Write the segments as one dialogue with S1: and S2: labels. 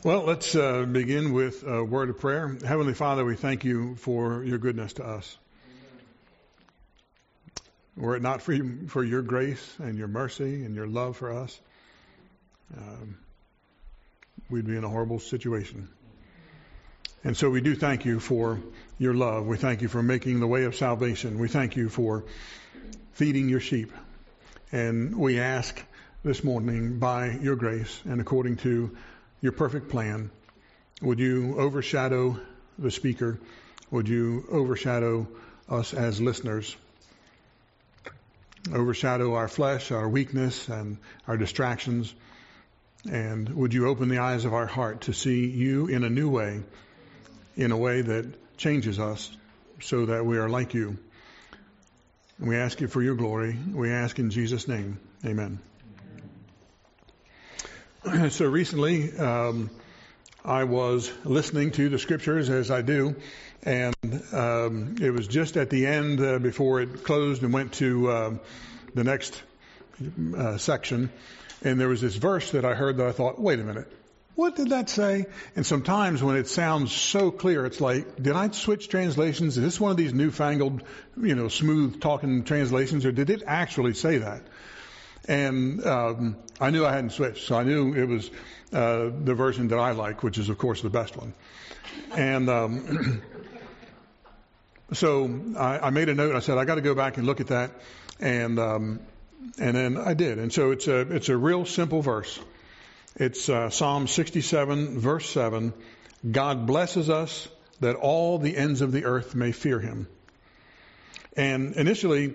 S1: Well, let's begin with a word of prayer. Heavenly Father, we thank you for your goodness to us. Were it not for your grace and your mercy and your love for us, we'd be in a horrible situation. And so we do thank you for your love. We thank you for making the way of salvation. We thank you for feeding your sheep. And we ask this morning, by your grace and according to your perfect plan, would you overshadow the speaker? Would you overshadow us as listeners? Overshadow our flesh, our weakness, and our distractions. And would you open the eyes of our heart to see you in a new way, in a way that changes us so that we are like you. And we ask you for your glory. We ask in Jesus' name. Amen. So recently, I was listening to the scriptures as I do, and it was just at the end before it closed and went to the next section, and there was this verse that I heard that I thought, wait a minute, what did that say? And sometimes when it sounds so clear, it's like, did I switch translations? Is this one of these newfangled, smooth talking translations, or did it actually say that? And I knew I hadn't switched, so I knew it was the version that I like, which is, of course, the best one. And so I made a note. I said, I got to go back and look at that, and then I did. And so it's a real simple verse. It's Psalm 67, verse 7. God blesses us that all the ends of the earth may fear him. And initially,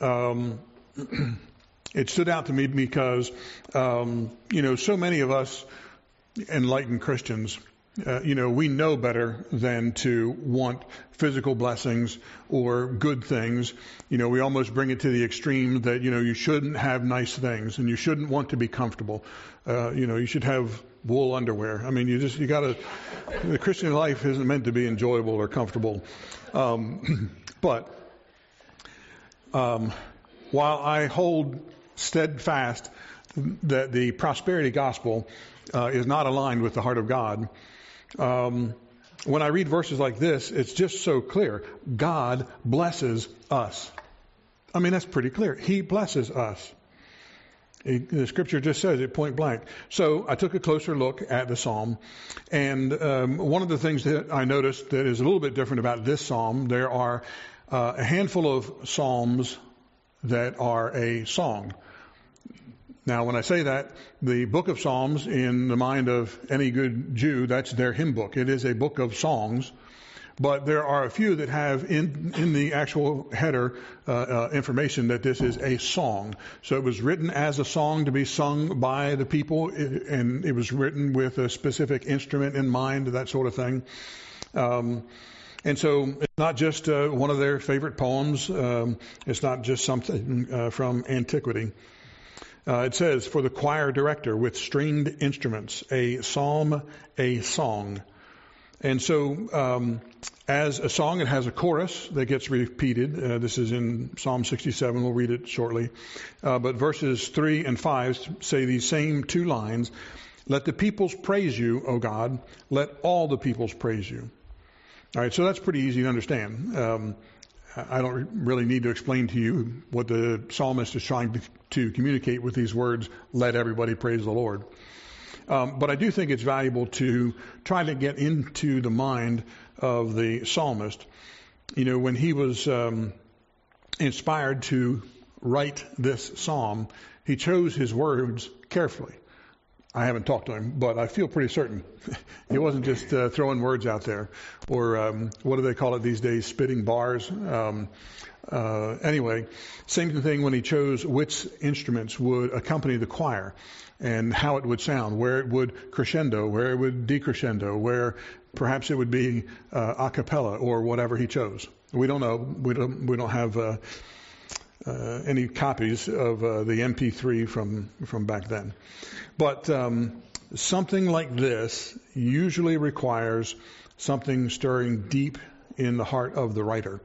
S1: it stood out to me because, so many of us enlightened Christians, we know better than to want physical blessings or good things. We almost bring it to the extreme that, you shouldn't have nice things and you shouldn't want to be comfortable. You should have wool underwear. I mean, the Christian life isn't meant to be enjoyable or comfortable. But while I hold steadfast that the prosperity gospel is not aligned with the heart of God, when I read verses like this, it's just so clear. God blesses us. I mean, that's pretty clear. He blesses us. The scripture just says it point blank. So I took a closer look at the psalm, and one of the things that I noticed that is a little bit different about this psalm, there are a handful of psalms that are a song. Now, when I say that, the book of Psalms, in the mind of any good Jew, that's their hymn book. It is a book of songs, but there are a few that have in the actual header information that this is a song. So it was written as a song to be sung by the people, and it was written with a specific instrument in mind, that sort of thing. And so it's not just one of their favorite poems. It's not just something from antiquity. It says, for the choir director with stringed instruments, a psalm, a song. And so as a song, it has a chorus that gets repeated. This is in Psalm 67. We'll read it shortly. But verses 3 and 5 say these same two lines. Let the peoples praise you, O God. Let all the peoples praise you. All right, so that's pretty easy to understand. I don't really need to explain to you what the psalmist is trying to communicate with these words, let everybody praise the Lord. But I do think it's valuable to try to get into the mind of the psalmist. When he was inspired to write this psalm, he chose his words carefully. I haven't talked to him, but I feel pretty certain he wasn't just throwing words out there, or what do they call it these days, spitting bars. Anyway, same thing when he chose which instruments would accompany the choir and how it would sound, where it would crescendo, where it would decrescendo, where perhaps it would be a cappella or whatever he chose. We don't know. We don't have any copies of the MP3 from back then. But something like this usually requires something stirring deep in the heart of the writer.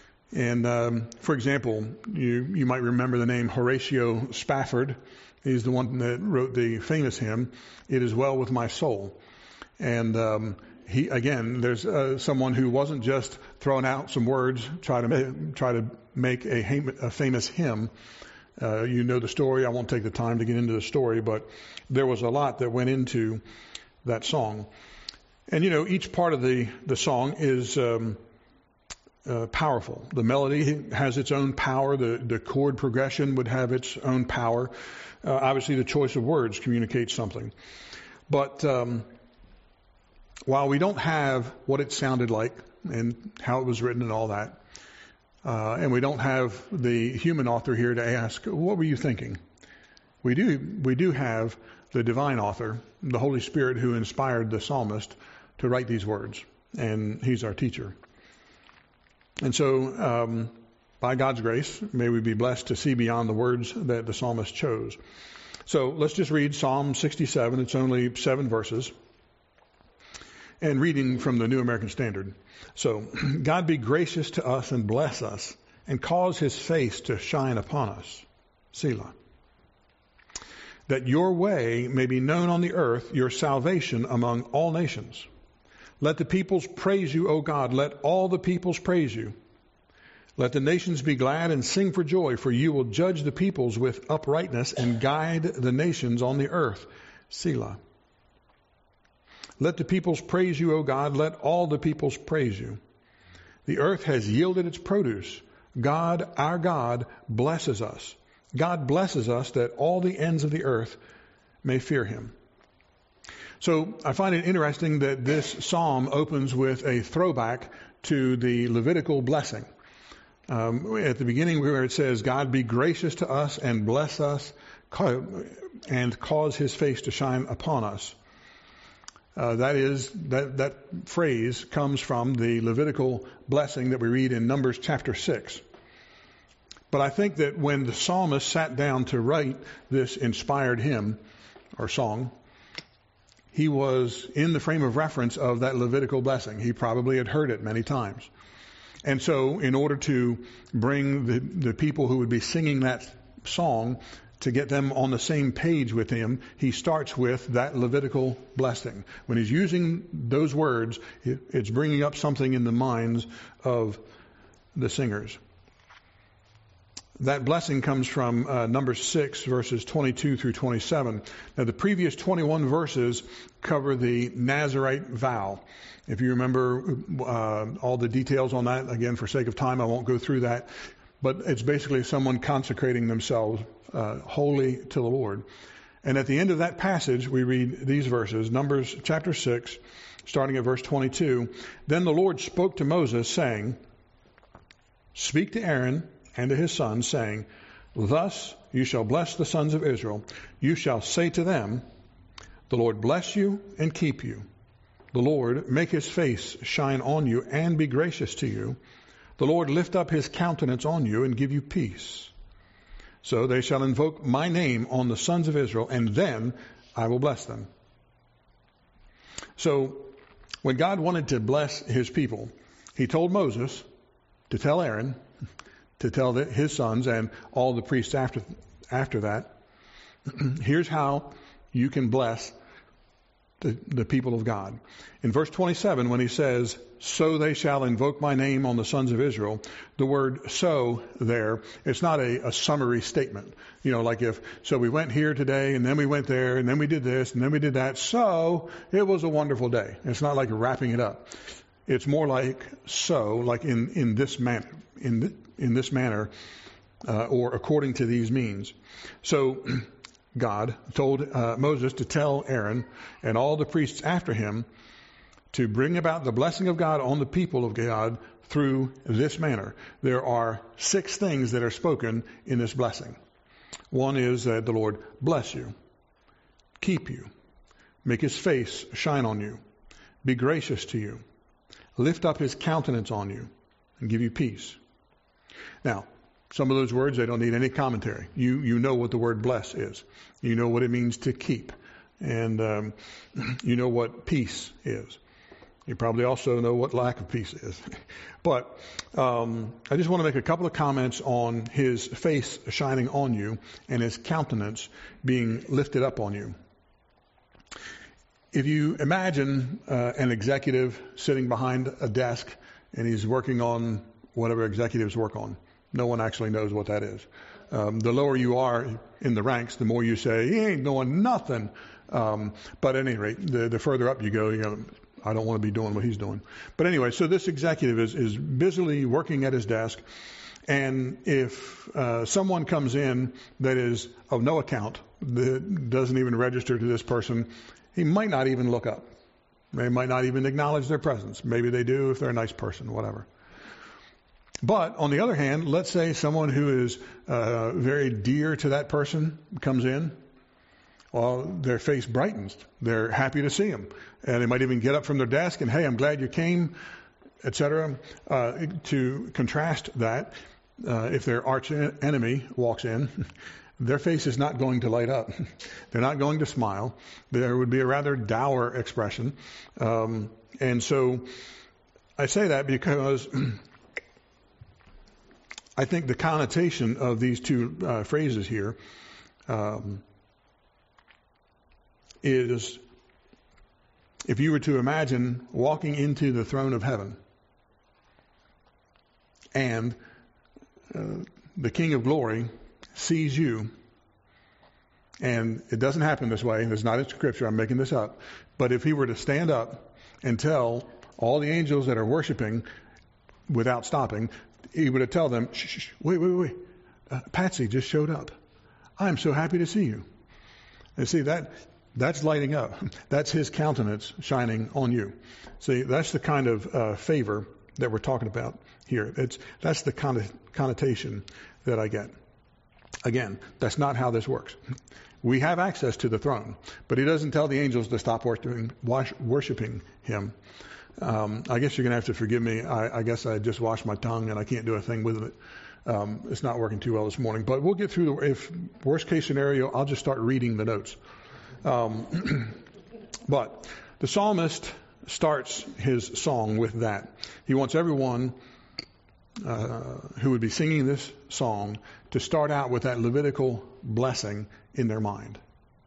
S1: And for example, you might remember the name Horatio Spafford. He's the one that wrote the famous hymn, It Is Well With My Soul. And there's someone who wasn't just throwing out some words, try to make a famous hymn. You know the story. I won't take the time to get into the story, but there was a lot that went into that song. And each part of the song is powerful. The melody has its own power. The chord progression would have its own power. Obviously, the choice of words communicates something. But while we don't have what it sounded like and how it was written and all that, and we don't have the human author here to ask, what were you thinking? We do have the divine author, the Holy Spirit, who inspired the psalmist to write these words, and he's our teacher. And so, by God's grace, may we be blessed to see beyond the words that the psalmist chose. So let's just read Psalm 67. It's only 7 verses. And reading from the New American Standard. So, God be gracious to us and bless us, and cause his face to shine upon us. Selah. That your way may be known on the earth, your salvation among all nations. Let the peoples praise you, O God. Let all the peoples praise you. Let the nations be glad and sing for joy, for you will judge the peoples with uprightness and guide the nations on the earth. Selah. Let the peoples praise you, O God. Let all the peoples praise you. The earth has yielded its produce. God, our God, blesses us. God blesses us that all the ends of the earth may fear him. So I find it interesting that this psalm opens with a throwback to the Levitical blessing. At the beginning where it says, God be gracious to us and bless us and cause his face to shine upon us. That phrase comes from the Levitical blessing that we read in Numbers chapter 6. But I think that when the psalmist sat down to write this inspired hymn or song, he was in the frame of reference of that Levitical blessing. He probably had heard it many times. And so in order to bring the people who would be singing that song, to get them on the same page with him, he starts with that Levitical blessing. When he's using those words, it's bringing up something in the minds of the singers. That blessing comes from Numbers 6, verses 22 through 27. Now, the previous 21 verses cover the Nazirite vow. If you remember all the details on that, again, for sake of time, I won't go through that. But it's basically someone consecrating themselves wholly to the Lord. And at the end of that passage, we read these verses, Numbers chapter 6, starting at verse 22. Then the Lord spoke to Moses, saying, Speak to Aaron and to his sons, saying, Thus you shall bless the sons of Israel. You shall say to them, The Lord bless you and keep you. The Lord make his face shine on you and be gracious to you. The Lord lift up his countenance on you and give you peace. So they shall invoke my name on the sons of Israel, and then I will bless them. So when God wanted to bless his people, he told Moses to tell Aaron, to tell his sons and all the priests after that, here's how you can bless the people of God. In verse 27, when he says, So they shall invoke my name on the sons of Israel, the word so there, it's not a summary statement. Like so we went here today, and then we went there, and then we did this, and then we did that, so it was a wonderful day. It's not like wrapping it up. It's more like so, like in this manner, in this manner, or according to these means. So God told Moses to tell Aaron and all the priests after him to bring about the blessing of God on the people of God through this manner. There are 6 things that are spoken in this blessing. One is that the Lord bless you, keep you, make his face shine on you, be gracious to you, lift up his countenance on you, and give you peace. Now, some of those words, they don't need any commentary. You know what the word bless is. You know what it means to keep. And you know what peace is. You probably also know what lack of peace is. But I just want to make a couple of comments on his face shining on you and his countenance being lifted up on you. If you imagine an executive sitting behind a desk and he's working on whatever executives work on, no one actually knows what that is. The lower you are in the ranks, the more you say, he ain't knowing nothing. But at any rate, the further up you go, I don't want to be doing what he's doing. But anyway, so this executive is busily working at his desk. And if someone comes in that is of no account, that doesn't even register to this person, he might not even look up. They might not even acknowledge their presence. Maybe they do if they're a nice person, whatever. But on the other hand, let's say someone who is very dear to that person comes in. Well, their face brightens. They're happy to see him. And they might even get up from their desk and, hey, I'm glad you came, etc. To contrast that, if their arch enemy walks in, their face is not going to light up. They're not going to smile. There would be a rather dour expression. And so I say that because I think the connotation of these two phrases here is, if you were to imagine walking into the throne of heaven and the King of Glory sees you, and it doesn't happen this way, it's not in Scripture, I'm making this up, but if he were to stand up and tell all the angels that are worshiping without stopping, he would tell them, shh, wait, Patsy just showed up. I'm so happy to see you. And see, that's lighting up. That's his countenance shining on you. See, that's the kind of favor that we're talking about here. That's the connotation that I get. Again, that's not how this works. We have access to the throne, but he doesn't tell the angels to stop worshiping him. I guess you're going to have to forgive me. I guess I just washed my tongue and I can't do a thing with it. It's not working too well this morning, but we'll get through. If worst case scenario, I'll just start reading the notes. But the psalmist starts his song with that. He wants everyone who would be singing this song to start out with that Levitical blessing in their mind.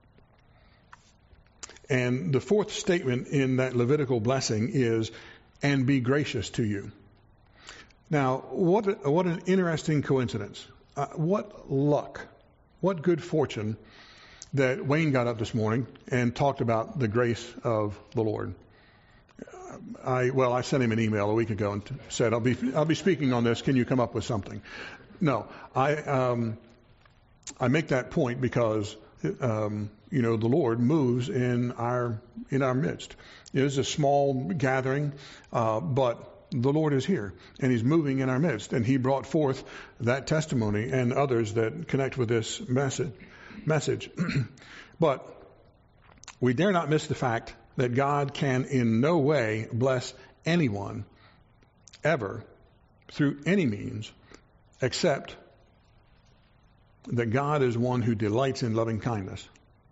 S1: And the fourth statement in that Levitical blessing is, and be gracious to you. Now, what an interesting coincidence. What luck, what good fortune that Wayne got up this morning and talked about the grace of the Lord. I sent him an email a week ago and said, I'll be speaking on this. Can you come up with something? No, I make that point because the Lord moves in our midst. It is a small gathering, but the Lord is here and He's moving in our midst, and He brought forth that testimony and others that connect with this message. But we dare not miss the fact that God can in no way bless anyone ever through any means except that God is one who delights in loving kindness.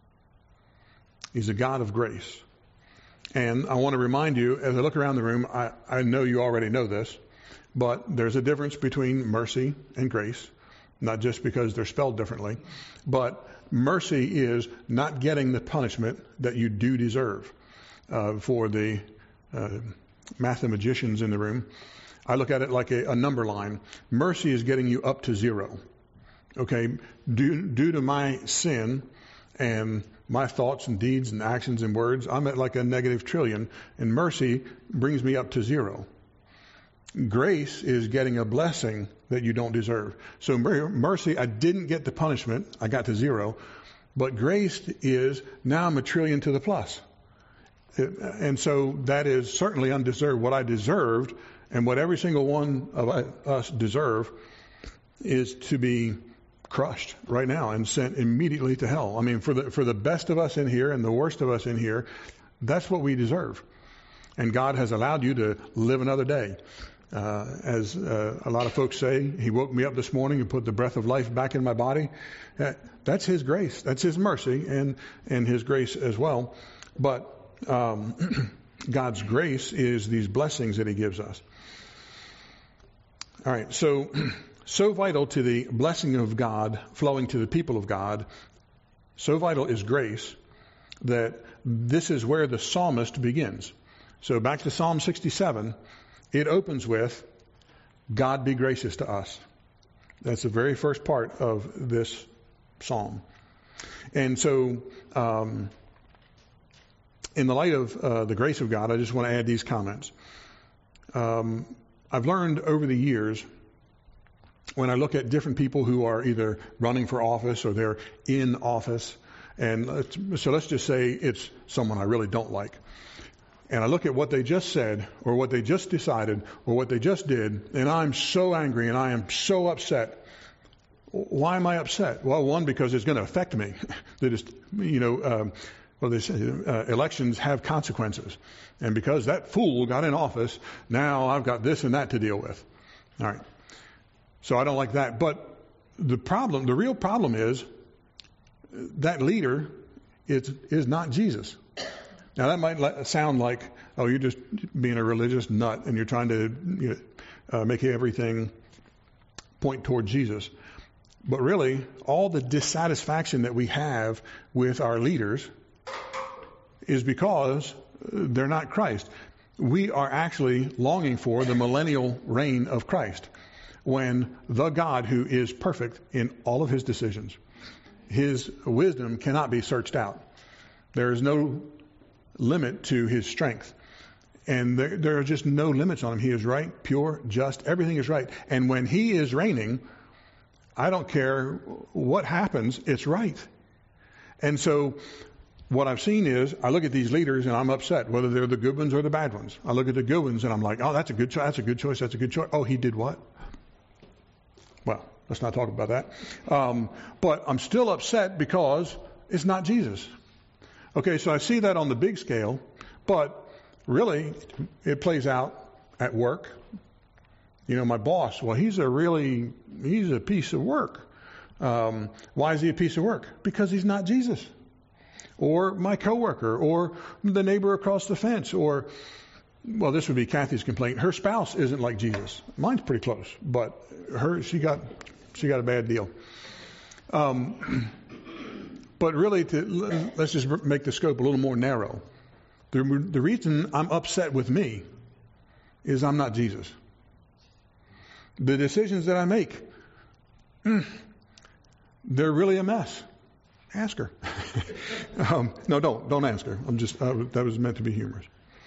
S1: He's a God of grace. And I want to remind you, as I look around the room, I know you already know this, but there's a difference between mercy and grace, not just because they're spelled differently, but mercy is not getting the punishment that you do deserve. For the mathematicians in the room, I look at it like a number line. Mercy is getting you up to 0. Okay, due to my sin and my thoughts and deeds and actions and words, I'm at like a negative trillion, and mercy brings me up to 0. Grace is getting a blessing that you don't deserve. So mercy, I didn't get the punishment, I got to 0, but grace is now I'm a trillion to the plus. And so that is certainly undeserved. What I deserved and what every single one of us deserve is to be crushed right now and sent immediately to hell. I mean, for the best of us in here and the worst of us in here, that's what we deserve. And God has allowed you to live another day. As a lot of folks say, He woke me up this morning and put the breath of life back in my body. That's His grace. That's His mercy and His grace as well. But God's grace is these blessings that He gives us. All right, so vital to the blessing of God flowing to the people of God, so vital is grace that this is where the psalmist begins. So back to Psalm 67, it opens with, God be gracious to us. That's the very first part of this psalm. And so, in the light of the grace of God, I just want to add these comments. I've learned over the years, when I look at different people who are either running for office or they're in office, and so let's just say it's someone I really don't like, and I look at what they just said or what they just decided or what they just did, and I'm so angry and I am so upset. Why am I upset? Well, one, because it's going to affect me. That is, they say elections have consequences. And because that fool got in office, now I've got this and that to deal with. All right. So I don't like that. But the real problem is that leader is not Jesus. Now that might sound like, oh, you're just being a religious nut and you're trying to make everything point toward Jesus. But really, all the dissatisfaction that we have with our leaders is because they're not Christ. We are actually longing for the millennial reign of Christ, when the God who is perfect in all of his decisions, his wisdom cannot be searched out. There is no limit to his strength. And there are just no limits on him. He is right, pure, just. Everything is right. And when he is reigning, I don't care what happens, it's right. And so what I've seen is I look at these leaders and I'm upset, whether they're the good ones or the bad ones. I look at the good ones and I'm like, oh, that's a good choice. That's a good choice. That's a good choice. Oh, he did what? Well, let's not talk about that. But I'm still upset because it's not Jesus. Okay, so I see that on the big scale, but really it plays out at work. My boss, well, he's a piece of work. Why is he a piece of work? Because he's not Jesus. Or my coworker, or the neighbor across the fence, or, well, this would be Kathy's complaint. Her spouse isn't like Jesus. Mine's pretty close, but she got a bad deal. But really, let's just make the scope a little more narrow. The reason I'm upset with me is I'm not Jesus. The decisions that I make, they're really a mess. Ask her. No, don't ask her. That was meant to be humorous.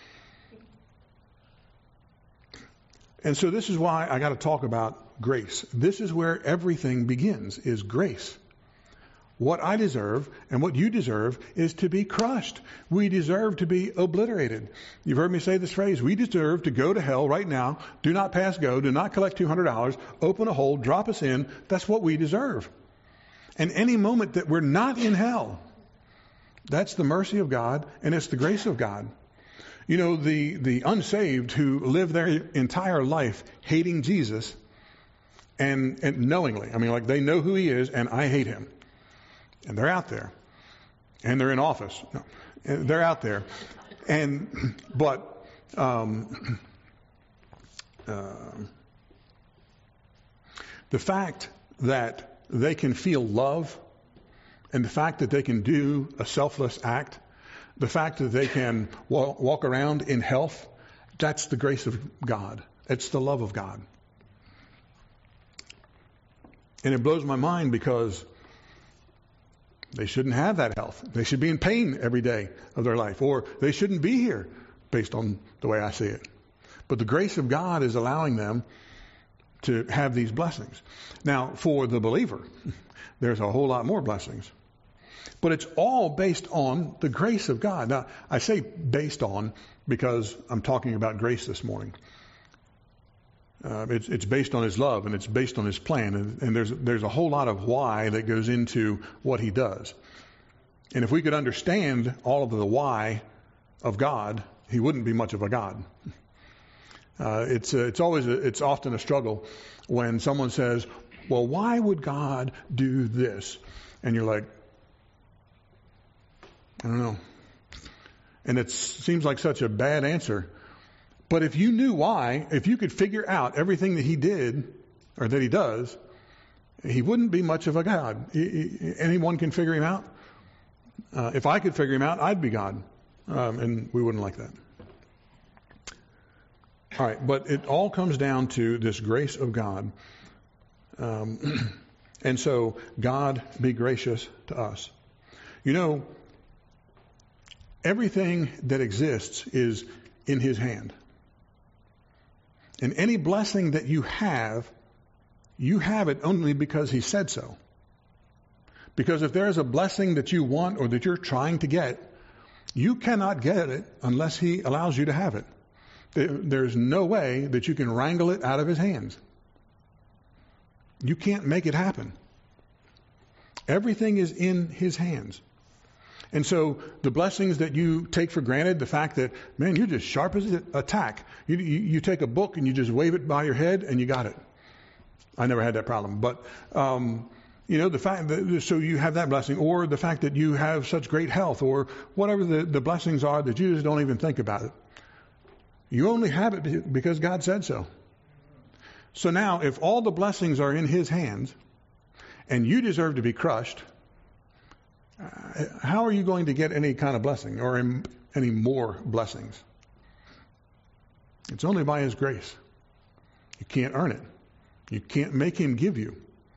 S1: And so this is why I got to talk about grace. This is where everything begins, is grace. What I deserve and what you deserve is to be crushed. We deserve to be obliterated. You've heard me say this phrase, we deserve to go to hell right now. Do not pass go. Do not collect $200. Open a hole. Drop us in. That's what we deserve. And any moment that we're not in hell, that's the mercy of God and it's the grace of God. The unsaved who live their entire life hating Jesus and knowingly, they know who he is and I hate him. And they're out there. And they're in office. No, they're out there. But the fact that they can feel love and the fact that they can do a selfless act, the fact that they can walk around in health, that's the grace of God. It's the love of God. And it blows my mind because they shouldn't have that health. They should be in pain every day of their life, or they shouldn't be here based on the way I see it. But the grace of God is allowing them to have these blessings. Now, for the believer, there's a whole lot more blessings. But it's all based on the grace of God. Now, I say based on because I'm talking about grace this morning. It's based on his love and it's based on his plan. And there's a whole lot of why that goes into what he does. And if we could understand all of the why of God, he wouldn't be much of a God. It's often a struggle when someone says, well, why would God do this? And you're like, I don't know. And it seems like such a bad answer. But if you knew why, if you could figure out everything that he did or that he does, he wouldn't be much of a God. Anyone can figure him out? If I could figure him out, I'd be God. And we wouldn't like that. All right, but it all comes down to this grace of God. And so, God, be gracious to us. You know, everything that exists is in his hand. And any blessing that you have it only because he said so. Because if there is a blessing that you want or that you're trying to get, you cannot get it unless he allows you to have it. There's no way that you can wrangle it out of his hands. You can't make it happen. Everything is in his hands. And so the blessings that you take for granted, the fact that, man, you're just sharp as a tack. You take a book and you just wave it by your head and you got it. I never had that problem. But, the fact that, so you have that blessing, or the fact that you have such great health, or whatever the blessings are that you just don't even think about it. You only have it because God said so. So now, if all the blessings are in his hands and you deserve to be crushed, how are you going to get any kind of blessing or any more blessings? It's only by his grace. You can't earn it. You can't make him give you.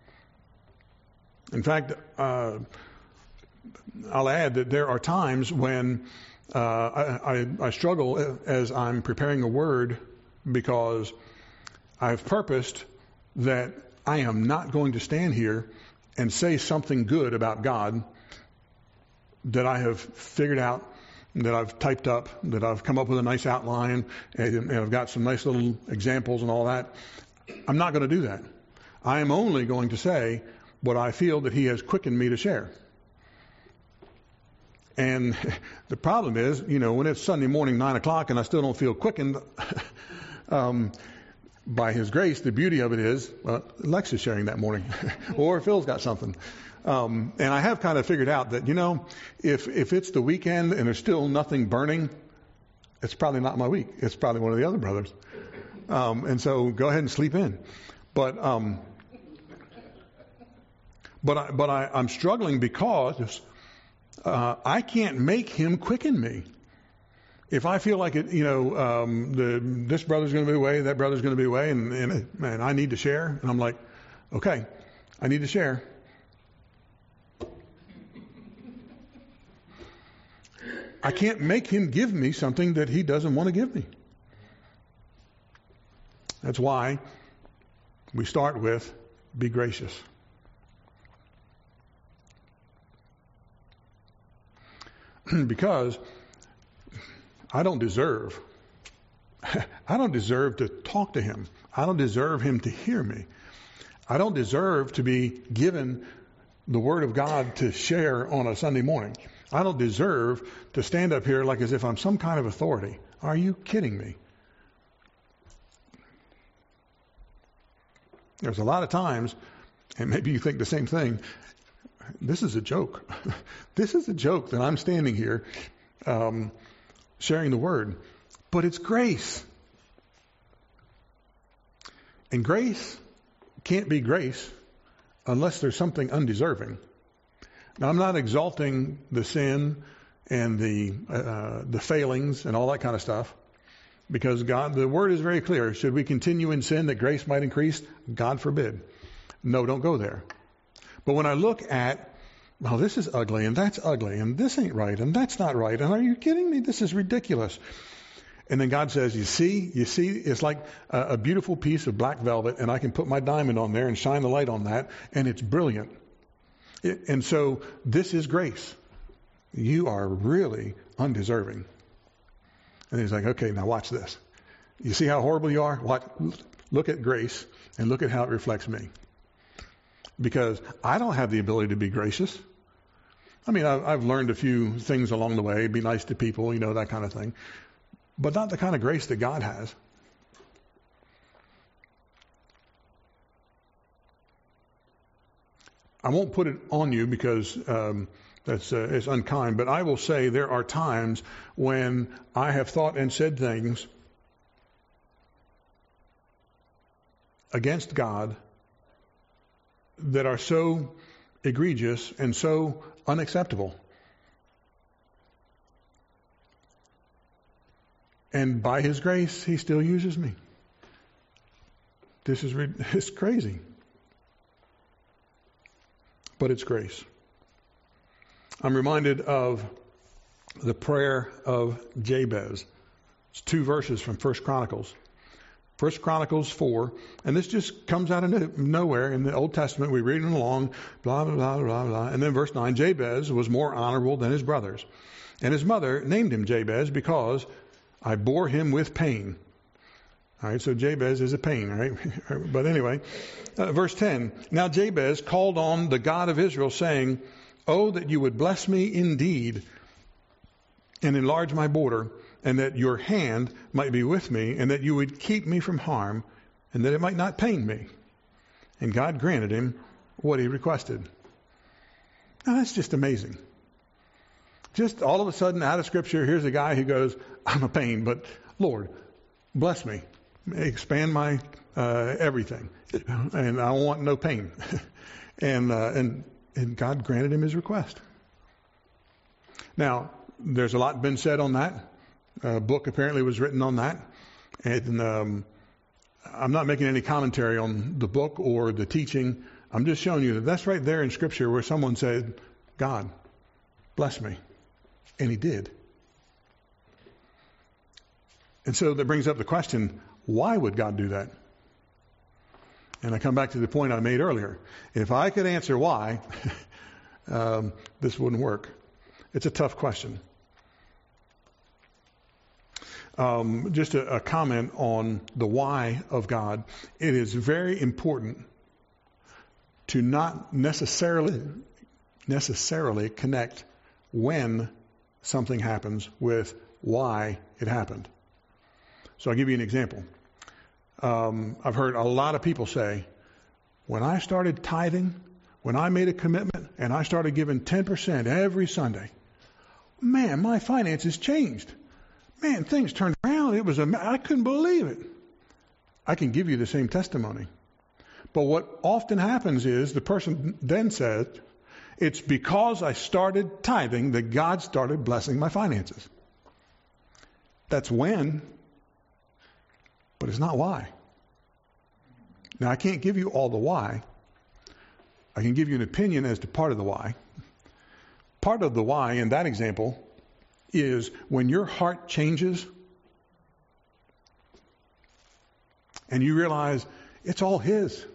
S1: In fact, I'll add that there are times when I struggle as I'm preparing a word, because I've purposed that I am not going to stand here and say something good about God that I have figured out, that I've typed up, that I've come up with a nice outline, and I've got some nice little examples and all that. I'm not going to do that. I am only going to say what I feel that he has quickened me to share. And the problem is, when it's Sunday morning, 9 o'clock, and I still don't feel quickened, by his grace, the beauty of it is, Lex is sharing that morning, or Phil's got something. And I have kind of figured out that, if it's the weekend and there's still nothing burning, it's probably not my week. It's probably one of the other brothers. And so go ahead and sleep in. But I'm struggling because I can't make him quicken me. If I feel like it, this brother's going to be away, that brother's going to be away, and I need to share, and I'm like, okay, I need to share. I can't make him give me something that he doesn't want to give me. That's why we start with, be gracious. Because I don't deserve to talk to him. I don't deserve him to hear me. I don't deserve to be given the Word of God to share on a Sunday morning. I don't deserve to stand up here like as if I'm some kind of authority. Are you kidding me? There's a lot of times, and maybe you think the same thing, this is a joke. This is a joke that I'm standing here sharing the Word. But it's grace. And grace can't be grace unless there's something undeserving. Now, I'm not exalting the sin and the failings and all that kind of stuff, because the Word is very clear. Should we continue in sin that grace might increase? God forbid. No, don't go there. But when I look at, well, this is ugly, and that's ugly, and this ain't right, and that's not right, and are you kidding me? This is ridiculous. And then God says, you see, it's like a beautiful piece of black velvet, and I can put my diamond on there and shine the light on that, and it's brilliant. And so this is grace. You are really undeserving. And he's like, okay, now watch this. You see how horrible you are? Look at grace, and look at how it reflects me. Because I don't have the ability to be gracious. I mean, I've learned a few things along the way. Be nice to people, that kind of thing. But not the kind of grace that God has. I won't put it on you because it's unkind, but I will say there are times when I have thought and said things against God that are so egregious and so unacceptable And by His grace, He still uses me. It's crazy. But it's grace. I'm reminded of the prayer of Jabez. It's 2 verses from 1 Chronicles. 1 Chronicles 4, and this just comes out of nowhere in the Old Testament. We read it along, blah, blah, blah, blah, blah. And then verse 9, Jabez was more honorable than his brothers. And his mother named him Jabez because I bore him with pain. All right, so Jabez is a pain, all right? But anyway, verse 10, now Jabez called on the God of Israel, saying, oh, that you would bless me indeed and enlarge my border, and that your hand might be with me, and that you would keep me from harm, and that it might not pain me. And God granted him what he requested. Now that's just amazing. Just all of a sudden, out of Scripture, here's a guy who goes, I'm a pain, but Lord, bless me. Expand my everything. And I want no pain. And God granted him his request. Now, there's a lot been said on that. A book apparently was written on that. And I'm not making any commentary on the book or the teaching. I'm just showing you that that's right there in Scripture where someone said, God, bless me. And he did. And so that brings up the question, why would God do that? And I come back to the point I made earlier. If I could answer why, this wouldn't work. It's a tough question. Just a comment on the why of God. It is very important to not necessarily connect when something happens with why it happened. So I'll give you an example. I've heard a lot of people say, when I started tithing, when I made a commitment and I started giving 10% every Sunday, man, my finances changed. Man, things turned around. I couldn't believe it. I can give you the same testimony. But what often happens is the person then says, it's because I started tithing that God started blessing my finances. That's when, but it's not why. Now, I can't give you all the why. I can give you an opinion as to part of the why. Part of the why in that example is when your heart changes and you realize it's all His.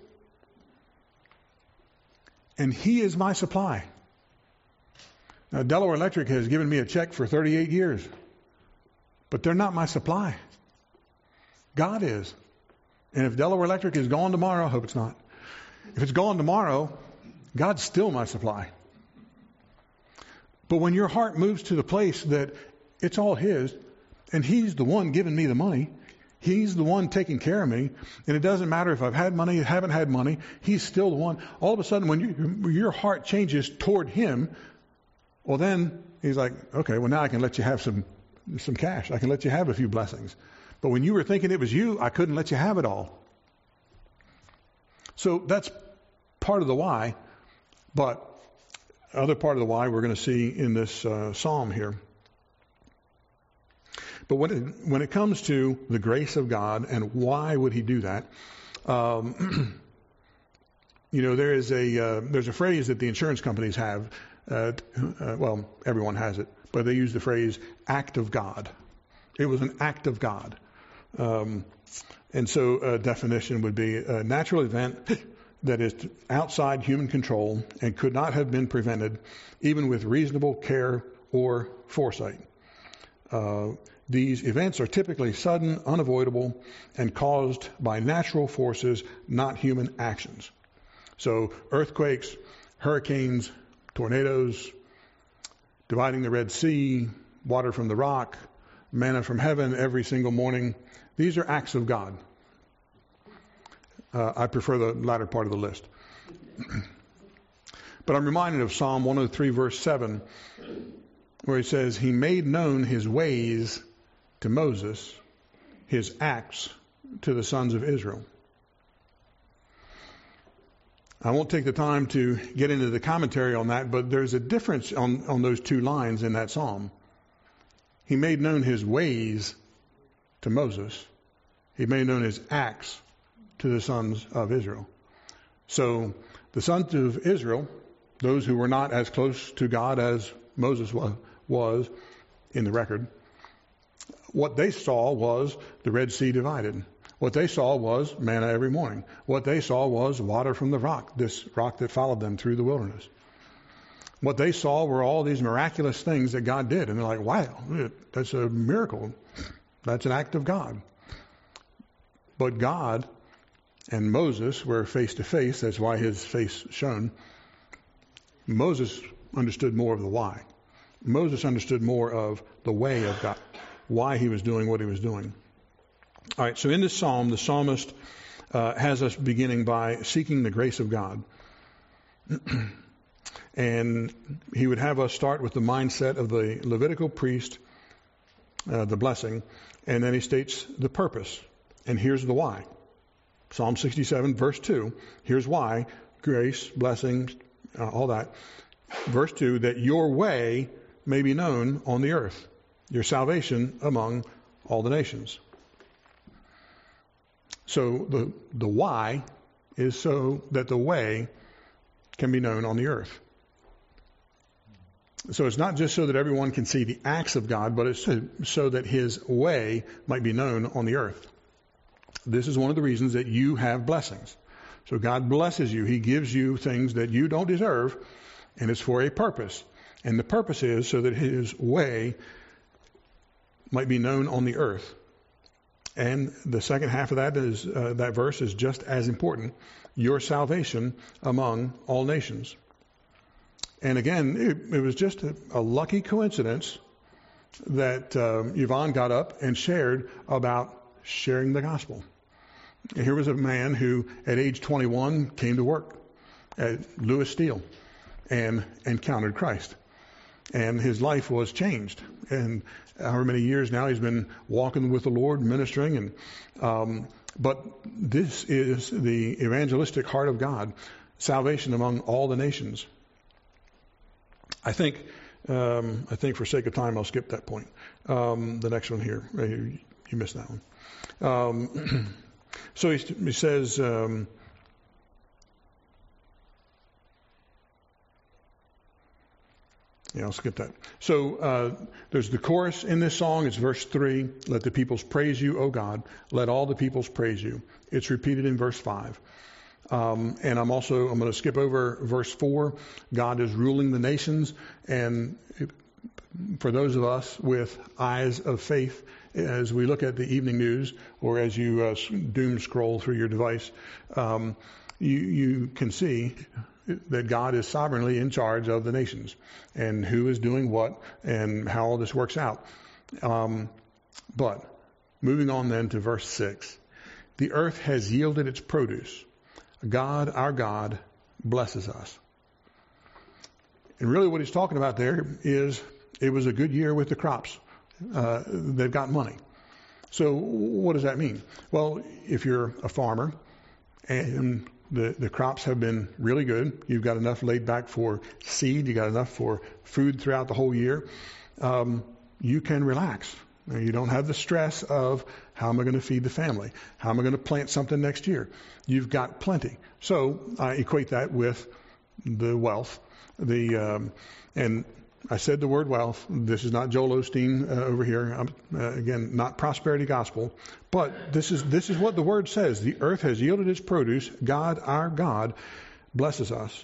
S1: And He is my supply. Now, Delaware Electric has given me a check for 38 years. But they're not my supply. God is. And if Delaware Electric is gone tomorrow, I hope it's not. If it's gone tomorrow, God's still my supply. But when your heart moves to the place that it's all His, and He's the one giving me the money, He's the one taking care of me, and it doesn't matter if I've had money, haven't had money, He's still the one. All of a sudden, when your heart changes toward Him, well then, He's like, okay, well now I can let you have some cash. I can let you have a few blessings. But when you were thinking it was you, I couldn't let you have it all. So that's part of the why. But other part of the why we're going to see in this psalm here. But when it comes to the grace of God and why would He do that, there's a phrase that the insurance companies have. Well, everyone has it, but they use the phrase "act of God." It was an act of God, and so a definition would be a natural event that is outside human control and could not have been prevented, even with reasonable care or foresight. These events are typically sudden, unavoidable, and caused by natural forces, not human actions. So earthquakes, hurricanes, tornadoes, dividing the Red Sea, water from the rock, manna from heaven every single morning. These are acts of God. I prefer the latter part of the list. But I'm reminded of Psalm 103, verse 7, where it says, He made known His ways to Moses, His acts to the sons of Israel. I won't take the time to get into the commentary on that, but there's a difference on those two lines in that psalm. He made known His ways to Moses, he made known his acts to the sons of Israel. So the sons of Israel, those who were not as close to God as Moses was in the record, what they saw was the Red Sea divided. What they saw was manna every morning. What they saw was water from the rock, this rock that followed them through the wilderness. What they saw were all these miraculous things that God did. And they're like, wow, that's a miracle. That's an act of God. But God and Moses were face to face. That's why his face shone. Moses understood more of the why. Moses understood more of the way of God, why he was doing what he was doing. All right, so in this psalm, the psalmist has us beginning by seeking the grace of God. And he would have us start with the mindset of the Levitical priest, the blessing, and then he states the purpose. And here's the why. Psalm 67, verse 2. Here's why. Grace, blessing, all that. Verse 2, that your way may be known on the earth, your salvation among all the nations. So the why is so that the way can be known on the earth. So it's not just so that everyone can see the acts of God, but it's so that his way might be known on the earth. This is one of the reasons that you have blessings. So God blesses you. He gives you things that you don't deserve, and it's for a purpose. And the purpose is so that his way might be known on the earth. And the second half of that is that verse is just as important. Your salvation among all nations. And again, it was just a lucky coincidence that Yvonne got up and shared about sharing the gospel. Here was a man who, at age 21, came to work at Lewis Steel and encountered Christ. And his life was changed. And however many years now he's been walking with the Lord, ministering. But this is the evangelistic heart of God, salvation among all the nations. I think for sake of time, I'll skip that point. The next one here, you missed that one. So he says, yeah, I'll skip that. So there's the chorus in this song. It's verse 3. Let the peoples praise you, O God. Let all the peoples praise you. It's repeated in verse 5. And I'm going to skip over verse 4. God is ruling the nations. And for those of us with eyes of faith, as we look at the evening news or as you doom scroll through your device, you can see that God is sovereignly in charge of the nations and who is doing what and how all this works out. But moving on then to verse 6. The earth has yielded its produce. God, our God, blesses us. And really what he's talking about there is it was a good year with the crops. They've got money. So what does that mean? Well, if you're a farmer and the crops have been really good, you've got enough laid back for seed, you got enough for food throughout the whole year, you can relax. You don't have the stress of how am I going to feed the family? How am I going to plant something next year? You've got plenty. So I equate that with the wealth. And I said the word wealth. This is not Joel Osteen over here. Again, not prosperity gospel. But this is what the word says. The earth has yielded its produce. God, our God, blesses us.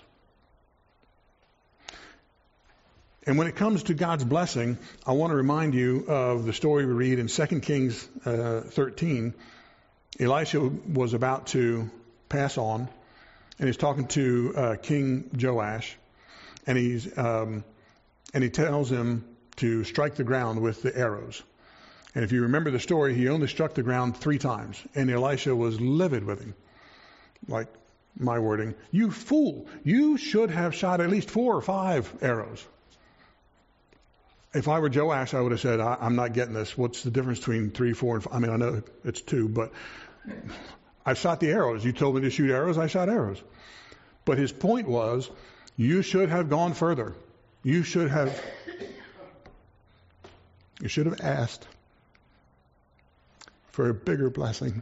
S1: And when it comes to God's blessing, I want to remind you of the story we read in 2 Kings 13. Elisha was about to pass on, and he's talking to King Joash, and he tells him to strike the ground with the arrows. And if you remember the story, he only struck the ground 3 times, and Elisha was livid with him. Like my wording, you fool, you should have shot at least 4 or 5 arrows. If I were Joash, I would have said, I'm not getting this. What's the difference between 3, 4, and 5? I mean, I know it's 2, but I've shot the arrows. You told me to shoot arrows, I shot arrows. But his point was, you should have gone further. You should have asked. for a bigger blessing.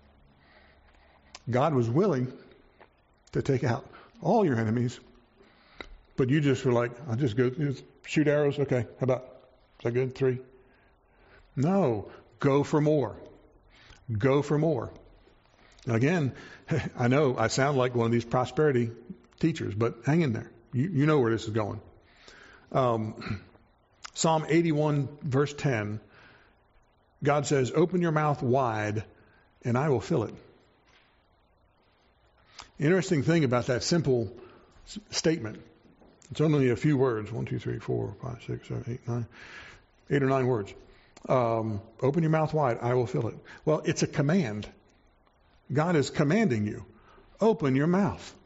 S1: God was willing to take out all your enemies, but you just were like, I'll just go shoot arrows. Okay, how about, is that good? 3? No, go for more. Go for more. Now again, I know I sound like one of these prosperity teachers, but hang in there. You know where this is going. Psalm 81, verse 10, God says, open your mouth wide and I will fill it. Interesting thing about that simple statement. It's only a few words. 1, 2, 3, 4, 5, 6, 7, 8, 9. 8 or 9 words. Open your mouth wide, I will fill it. Well, it's a command. God is commanding you. Open your mouth.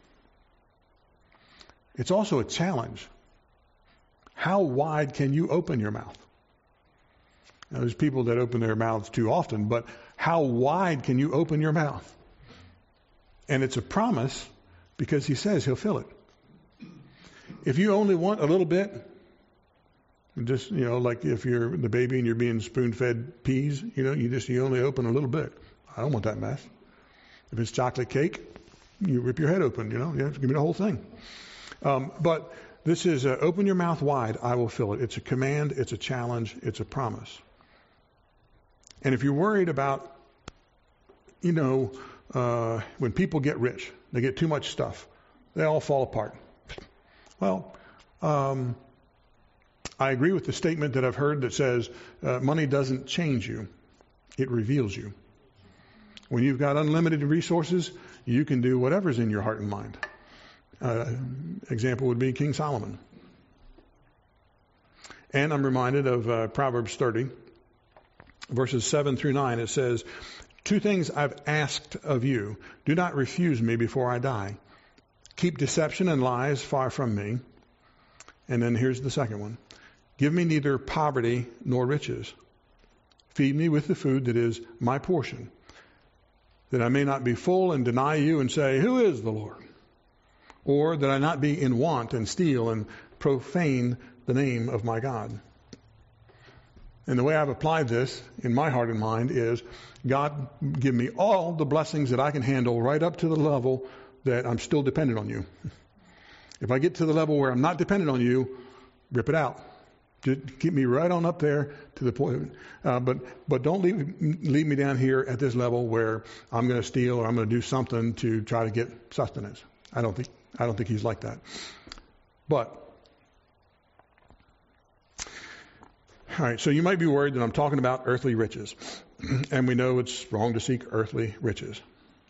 S1: It's also a challenge. How wide can you open your mouth? Now, there's people that open their mouths too often, but how wide can you open your mouth? And it's a promise because he says he'll fill it. If you only want a little bit, just, like if you're the baby and you're being spoon-fed peas, you only open a little bit. I don't want that mess. If it's chocolate cake, you rip your head open, you have to give me the whole thing. But this is open your mouth wide, I will fill it. It's a command, it's a challenge, it's a promise. And if you're worried about, when people get rich, they get too much stuff, they all fall apart. Well, I agree with the statement that I've heard that says money doesn't change you, it reveals you. When you've got unlimited resources, you can do whatever's in your heart and mind. Example would be King Solomon. And I'm reminded of Proverbs 30, verses 7 through 9. It says, 2 things I've asked of you. Do not refuse me before I die. Keep deception and lies far from me. And then here's the second one. Give me neither poverty nor riches. Feed me with the food that is my portion, that I may not be full and deny you and say, who is the Lord? Or that I not be in want and steal and profane the name of my God. And the way I've applied this in my heart and mind is, God, give me all the blessings that I can handle right up to the level that I'm still dependent on you. If I get to the level where I'm not dependent on you, rip it out. Just keep me right on up there to the point. But don't leave me down here at this level where I'm going to steal or I'm going to do something to try to get sustenance. I don't think he's like that. But all right, so you might be worried that I'm talking about earthly riches. And we know it's wrong to seek earthly riches.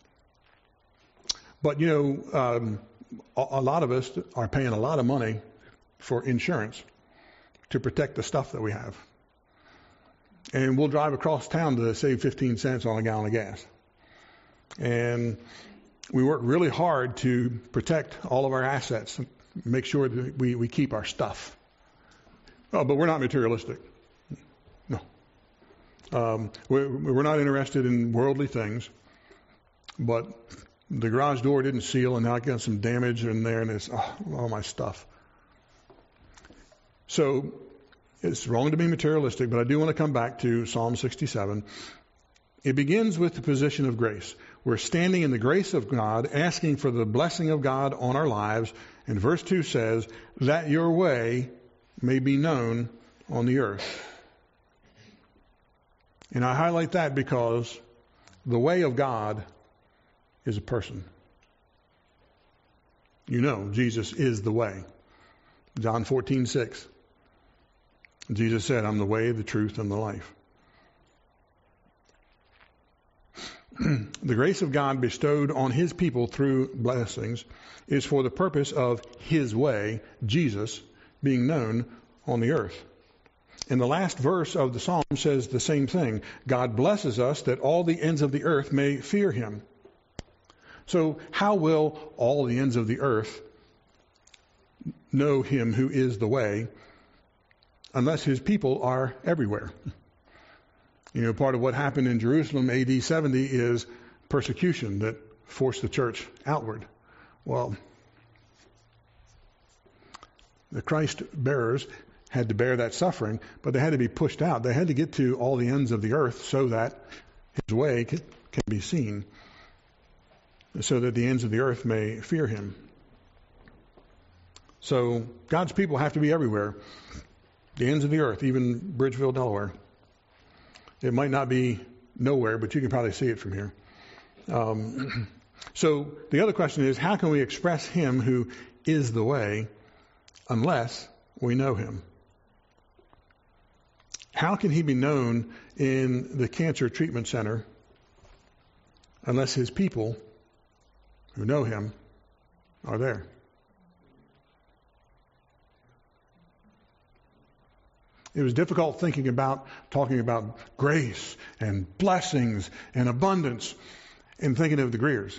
S1: But, a lot of us are paying a lot of money for insurance to protect the stuff that we have. And we'll drive across town to save 15 cents on a gallon of gas. And we work really hard to protect all of our assets and make sure that we keep our stuff. Oh, but we're not materialistic. No. We're not interested in worldly things. But the garage door didn't seal, and now I got some damage in there, and it's all my stuff. So it's wrong to be materialistic, but I do want to come back to Psalm 67. It begins with the position of grace. We're standing in the grace of God, asking for the blessing of God on our lives. And verse 2 says, that your way may be known on the earth. And I highlight that because the way of God is a person. Jesus is the way. John 14:6. Jesus said, I'm the way, the truth, and the life. The grace of God bestowed on his people through blessings is for the purpose of his way, Jesus, being known on the earth. And the last verse of the psalm says the same thing. God blesses us that all the ends of the earth may fear him. So how will all the ends of the earth know him who is the way unless his people are everywhere? Part of what happened in Jerusalem AD 70 is persecution that forced the church outward. Well, the Christ bearers had to bear that suffering, but they had to be pushed out. They had to get to all the ends of the earth so that His way can be seen, so that the ends of the earth may fear him. So God's people have to be everywhere. The ends of the earth, even Bridgeville, Delaware. It might not be nowhere, but you can probably see it from here. So the other question is, how can we express him who is the way unless we know him? How can he be known in the cancer treatment center unless his people who know him are there? It was difficult talking about grace and blessings and abundance and thinking of the Greers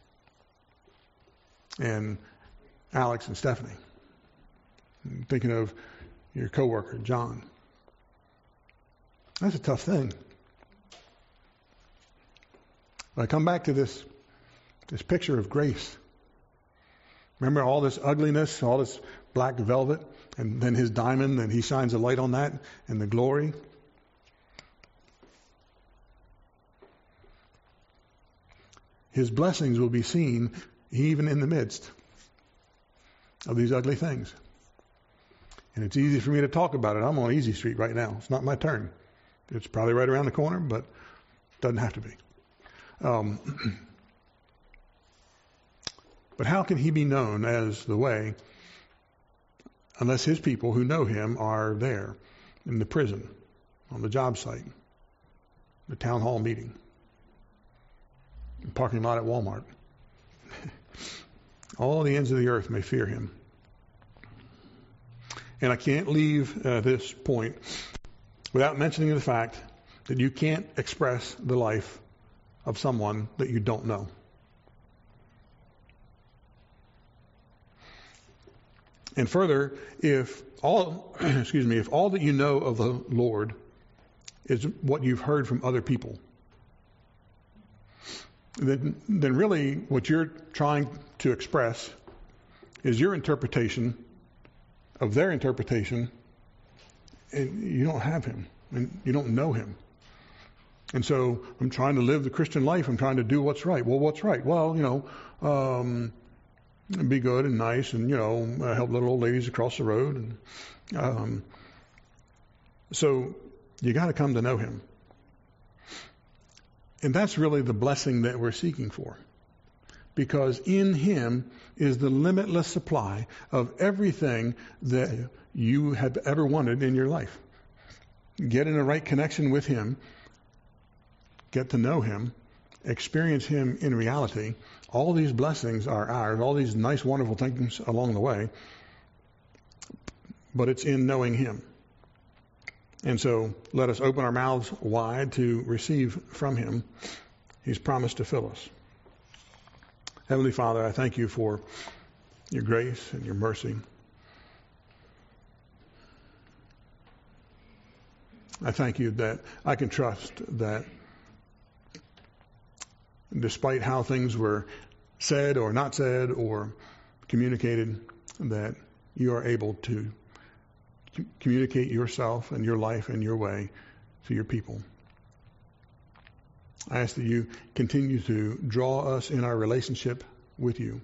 S1: and Alex and Stephanie. And thinking of your coworker, John. That's a tough thing. But I come back to this picture of grace. Remember all this ugliness, all this black velvet, and then his diamond, and he shines a light on that, and the glory. His blessings will be seen even in the midst of these ugly things. And it's easy for me to talk about it. I'm on Easy Street right now. It's not my turn. It's probably right around the corner, but it doesn't have to be. But how can he be known as the way unless his people who know him are there in the prison, on the job site, the town hall meeting, the parking lot at Walmart? All the ends of the earth may fear him. And I can't leave this point without mentioning the fact that you can't express the life of someone that you don't know. And further, if all that you know of the Lord is what you've heard from other people, then really what you're trying to express is your interpretation of their interpretation, and you don't have him, and you don't know him. And so I'm trying to live the Christian life. I'm trying to do what's right. Well, what's right? Well, be good and nice, and help little old ladies across the road. And so you got to come to know him, and that's really the blessing that we're seeking for, because in him is the limitless supply of everything that you have ever wanted in your life. Get in a right connection with him, get to know him, experience him in reality. All these blessings are ours, all these nice, wonderful things along the way, but it's in knowing him. And so let us open our mouths wide to receive from him. He's promised to fill us. Heavenly Father, I thank you for your grace and your mercy. I thank you that I can trust that despite how things were said or not said or communicated, that you are able to communicate yourself and your life and your way to your people. I ask that you continue to draw us in our relationship with you.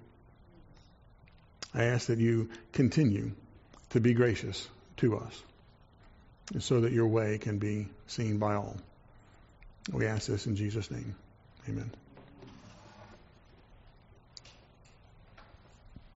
S1: I ask that you continue to be gracious to us so that your way can be seen by all. We ask this in Jesus' name. Amen.